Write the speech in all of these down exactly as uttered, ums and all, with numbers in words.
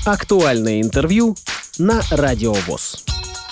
Актуальное интервью на Радио ВОС.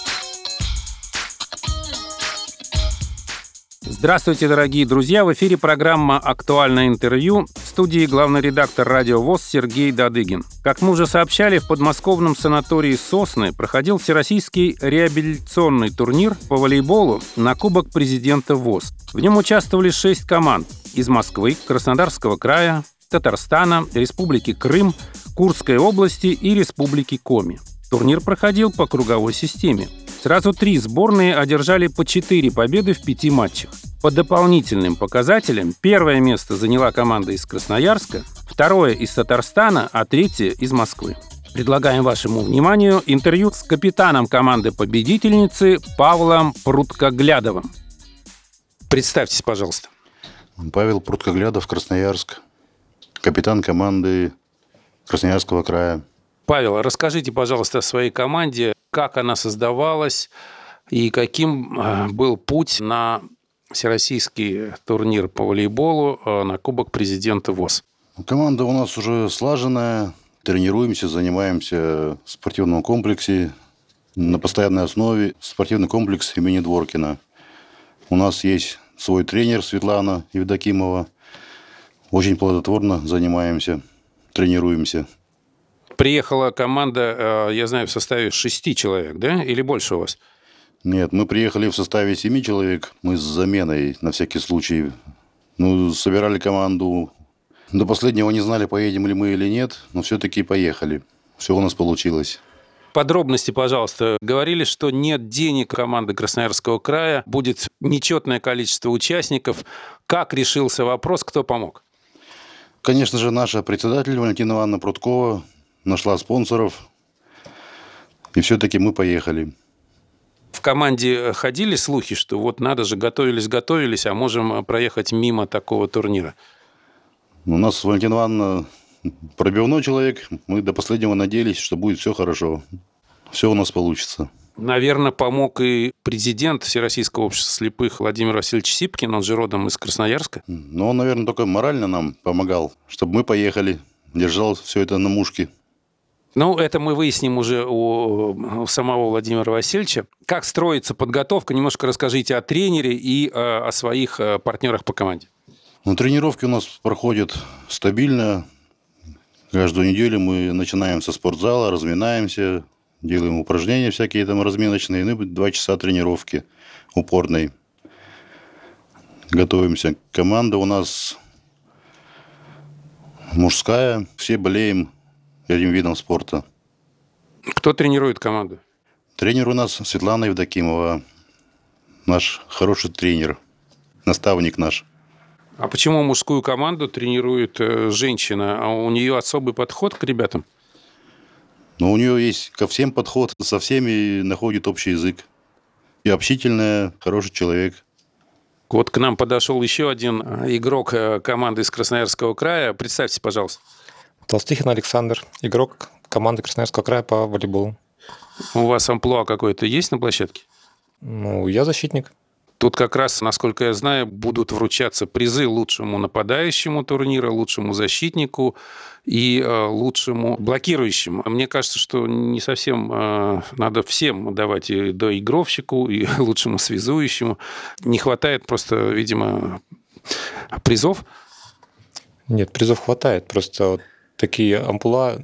Здравствуйте, дорогие друзья! В эфире программа «Актуальное интервью». В студии главный редактор Радио ВОС Сергей Дадыгин. Как мы уже сообщали, в подмосковном санатории «Сосны» проходил всероссийский реабилитационный турнир по волейболу на Кубок президента ВОС. В нем участвовали шесть команд из Москвы, Краснодарского края, Татарстана, Республики Крым, Курской области и Республики Коми. Турнир проходил по круговой системе. Сразу три сборные одержали по четыре победы в пяти матчах. По дополнительным показателям первое место заняла команда из Красноярска, второе из Татарстана, а третье из Москвы. Предлагаем вашему вниманию интервью с капитаном команды-победительницы Павлом Пруткоглядовым. Представьтесь, пожалуйста. Павел Пруткоглядов, Красноярск. Капитан команды Красноярского края. Павел, расскажите, пожалуйста, о своей команде, как она создавалась и каким был путь на всероссийский турнир по волейболу на Кубок президента ВОС. Команда у нас уже слаженная. Тренируемся, занимаемся в спортивном комплексе на постоянной основе. Спортивный комплекс имени Дворкина. У нас есть свой тренер Светлана Евдокимова. Очень плодотворно занимаемся, тренируемся. Приехала команда, я знаю, в составе шести человек, да? Или больше у вас? Нет, мы приехали в составе семи человек. Мы с заменой, на всякий случай. Ну, собирали команду. До последнего не знали, поедем ли мы или нет, но все-таки поехали. Все у нас получилось. Подробности, пожалуйста. Говорили, что нет денег команды Красноярского края. Будет нечетное количество участников. Как решился вопрос, кто помог? Конечно же, наша председатель Валентина Ивановна Пруткова нашла спонсоров, и все-таки мы поехали. В команде ходили слухи, что вот надо же, готовились-готовились, а можем проехать мимо такого турнира? У нас Валентина Ивановна пробивной человек, мы до последнего надеялись, что будет все хорошо. Все у нас получится. Наверное, помог и президент Всероссийского общества слепых Владимир Васильевич Сипкин, он же родом из Красноярска. Ну, он, наверное, только морально нам помогал, чтобы мы поехали, держал все это на мушке. Ну, это мы выясним уже у самого Владимира Васильевича. Как строится подготовка? Немножко расскажите о тренере и о своих партнерах по команде. Ну, тренировки у нас проходят стабильно. Каждую неделю мы начинаем со спортзала, разминаемся, делаем упражнения всякие там разминочные. Ну, два часа тренировки упорной. Готовимся. Команда у нас мужская. Все болеем этим видом спорта. Кто тренирует команду? Тренер у нас Светлана Евдокимова. Наш хороший тренер. Наставник наш. А почему мужскую команду тренирует женщина? А у нее особый подход к ребятам? Ну, у нее есть ко всем подход. Со всеми находит общий язык. И общительная, хороший человек. Вот к нам подошел еще один игрок команды из Красноярского края. Представьте, пожалуйста. Толстыхин Александр, игрок команды Красноярского края по волейболу. У вас амплуа какое-то есть на площадке? Ну, я защитник. Тут как раз, насколько я знаю, будут вручаться призы лучшему нападающему турнира, лучшему защитнику и э, лучшему блокирующему. Мне кажется, что не совсем э, надо всем давать и доигровщику, и лучшему связующему. Не хватает просто, видимо, призов? Нет, призов хватает. Просто вот такие амплуа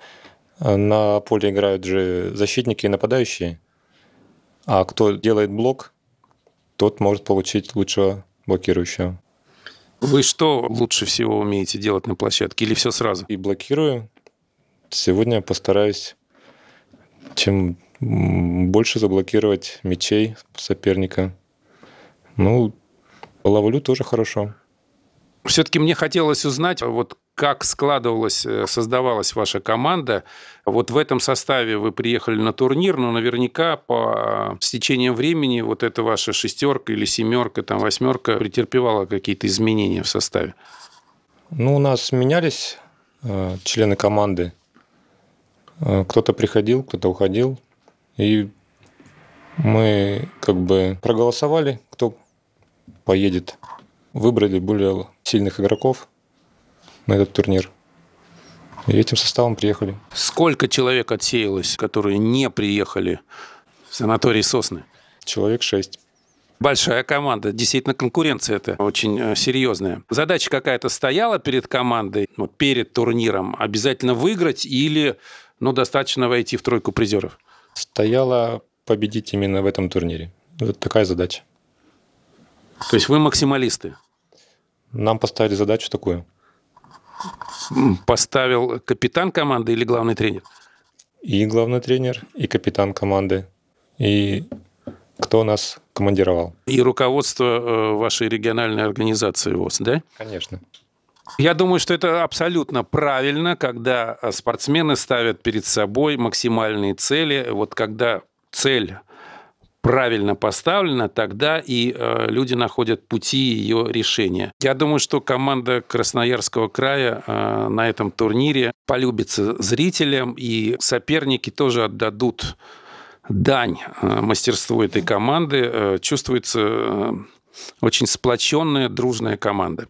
на поле играют же защитники и нападающие. А кто делает блок, тот может получить лучшего блокирующего. Вы что лучше всего умеете делать на площадке или все сразу? И блокирую. Сегодня постараюсь чем больше заблокировать мячей соперника. Ну, ловлю тоже хорошо. Все-таки мне хотелось узнать, вот как складывалась, создавалась ваша команда. Вот в этом составе вы приехали на турнир, но наверняка по стечению времени вот эта ваша шестерка или семерка, там восьмерка претерпевала какие-то изменения в составе. Ну, у нас менялись э, члены команды. Э, кто-то приходил, кто-то уходил. И мы как бы проголосовали, кто поедет. Выбрали более сильных игроков на этот турнир. И этим составом приехали. Сколько человек отсеялось, которые не приехали в санаторий «Сосны»? Человек шесть. Большая команда. Действительно, конкуренция это очень э, серьезная. Задача какая-то стояла перед командой, вот, перед турниром? Обязательно выиграть или ну, достаточно войти в тройку призеров? Стояла победить именно в этом турнире. Вот такая задача. То есть вы максималисты? Нам поставили задачу такую. Поставил капитан команды или главный тренер? И главный тренер, и капитан команды, и кто нас командировал. И руководство э, вашей региональной организации ВОС, да? Конечно. Я думаю, что это абсолютно правильно, когда спортсмены ставят перед собой максимальные цели. Вот когда цель правильно поставлена, тогда и э, люди находят пути ее решения. Я думаю, что команда Красноярского края э, на этом турнире полюбится зрителям, и соперники тоже отдадут дань э, мастерству этой команды. Э, чувствуется э, очень сплоченная, дружная команда.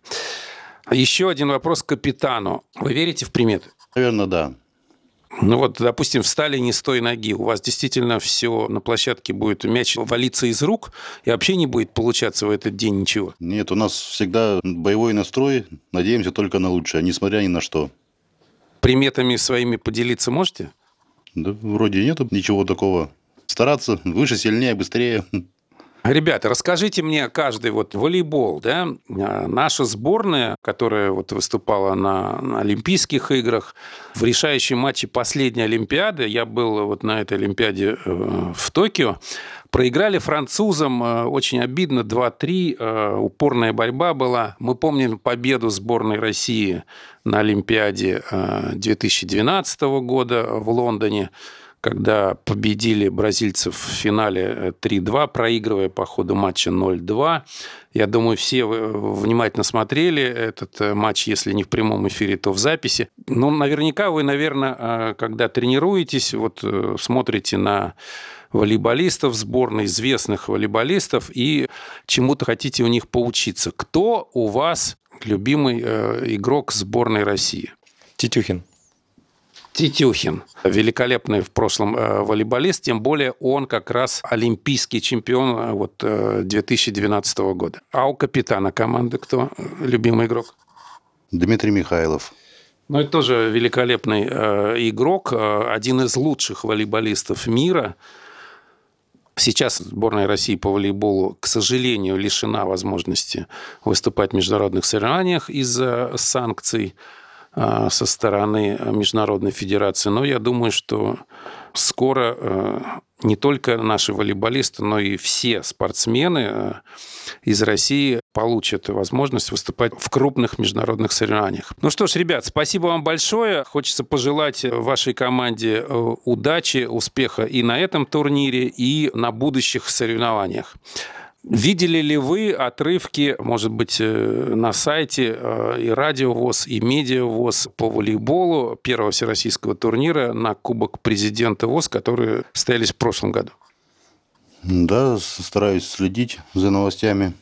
Еще один вопрос к капитану. Вы верите в приметы? Наверное, да. Ну вот, допустим, встали не с той ноги. У вас действительно все на площадке будет мяч валиться из рук, и вообще не будет получаться в этот день ничего? Нет, у нас всегда боевой настрой. Надеемся только на лучшее, несмотря ни на что. Приметами своими поделиться можете? Да вроде нету ничего такого. Стараться выше, сильнее, быстрее. Ребята, расскажите мне каждый, вот волейбол, да, наша сборная, которая вот выступала на, на Олимпийских играх, в решающем матче последней Олимпиады, я был вот на этой Олимпиаде э, в Токио, проиграли французам, э, очень обидно, два-три, э, упорная борьба была. Мы помним победу сборной России на Олимпиаде э, две тысячи двенадцатого года в Лондоне, когда победили бразильцев в финале три-два, проигрывая по ходу матча ноль-два. Я думаю, все внимательно смотрели этот матч, если не в прямом эфире, то в записи. Но наверняка вы, наверное, когда тренируетесь, вот смотрите на волейболистов сборной, известных волейболистов, и чему-то хотите у них поучиться. Кто у вас любимый игрок сборной России? Титюхин. Титюхин. Великолепный в прошлом волейболист, тем более он как раз олимпийский чемпион вот, две тысячи двенадцатого года. А у капитана команды кто любимый игрок? Дмитрий Михайлов. Ну, это тоже великолепный игрок, один из лучших волейболистов мира. Сейчас сборная России по волейболу, к сожалению, лишена возможности выступать в международных соревнованиях из-за санкций со стороны Международной Федерации. Но я думаю, что скоро не только наши волейболисты, но и все спортсмены из России получат возможность выступать в крупных международных соревнованиях. Ну что ж, ребят, спасибо вам большое. Хочется пожелать вашей команде удачи, успеха и на этом турнире, и на будущих соревнованиях. Видели ли вы отрывки, может быть, на сайте и Радио ВОС, и Медиа ВОС по волейболу первого всероссийского турнира на Кубок президента ВОС, которые состоялись в прошлом году? Да, стараюсь следить за новостями.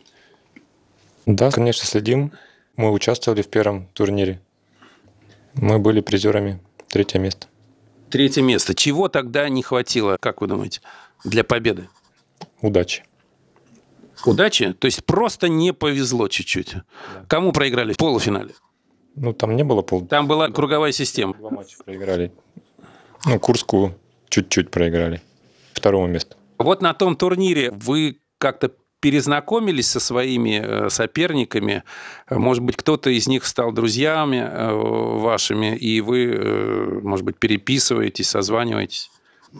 Да, конечно, следим. Мы участвовали в первом турнире. Мы были призерами. Третье место. Третье место. Чего тогда не хватило, как вы думаете, для победы? Удачи. Удачи? То есть просто не повезло чуть-чуть. Да. Кому проиграли в полуфинале? Ну, там не было пол... Там была круговая система. Два матча проиграли. Ну, Курску чуть-чуть проиграли. Второго места. Вот на том турнире вы как-то перезнакомились со своими соперниками? Может быть, кто-то из них стал друзьями вашими, и вы, может быть, переписываетесь, созваниваетесь?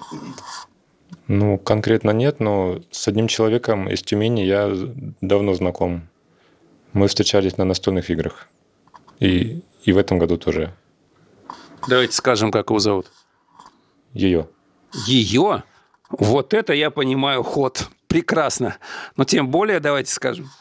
Ну, конкретно нет, но с одним человеком из Тюмени я давно знаком. Мы встречались на настольных играх. И, и в этом году тоже. Давайте скажем, как его зовут. Ее. Ее? Вот это я понимаю ход. Прекрасно. Но тем более, давайте скажем,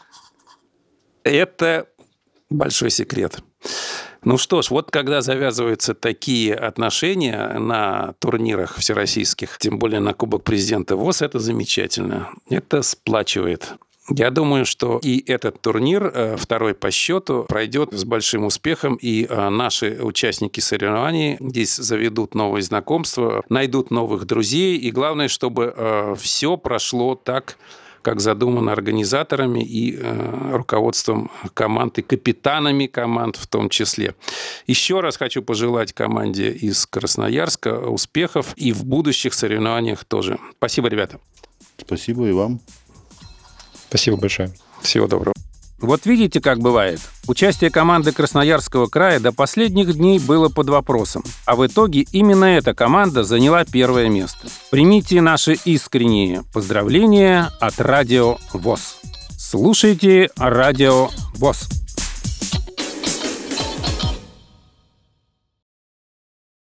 это большой секрет. Ну что ж, вот когда завязываются такие отношения на турнирах всероссийских, тем более на Кубок президента ВОС, это замечательно. Это сплачивает. Я думаю, что и этот турнир, второй по счету, пройдет с большим успехом, и наши участники соревнований здесь заведут новые знакомства, найдут новых друзей, и главное, чтобы все прошло так, как задумано организаторами и э, руководством команд, и капитанами команд в том числе. Еще раз хочу пожелать команде из Красноярска успехов и в будущих соревнованиях тоже. Спасибо, ребята. Спасибо и вам. Спасибо большое. Всего доброго. Вот видите, как бывает. Участие команды Красноярского края до последних дней было под вопросом. А в итоге именно эта команда заняла первое место. Примите наши искренние поздравления от Радио ВОС. Слушайте Радио ВОС.